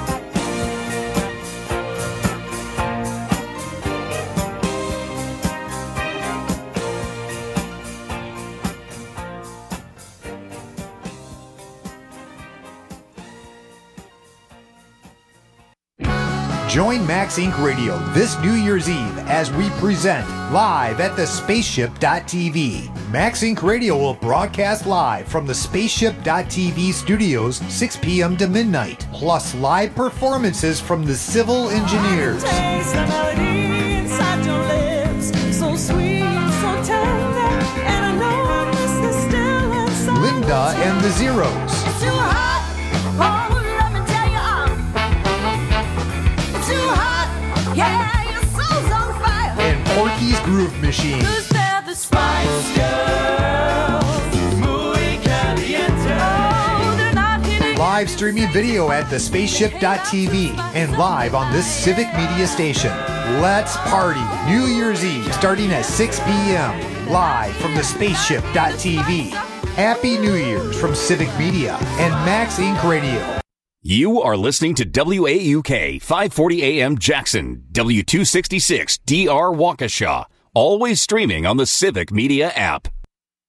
Join Max Incorporated. Radio this New Year's Eve as we present live at the spaceship dot t v. Max Incorporated. Radio will broadcast live from the spaceship dot t v studios six p.m. to midnight, plus live performances from the Civil Engineers. Linda and the Zeros. Yeah, your soul's on fire. And Porky's Groove Machine. Who's there, the Spice Girls? Muy caliente. Oh, they're not hitting. Live streaming video at the spaceship dot t v and live on this Civic Media station. Let's party New Year's Eve starting at six p.m. live from the spaceship dot t v. Happy New Year's from Civic Media and Max Incorporated. Radio. You are listening to W A U K five forty A M Jackson, W two sixty-six D R Waukesha, always streaming on the Civic Media app.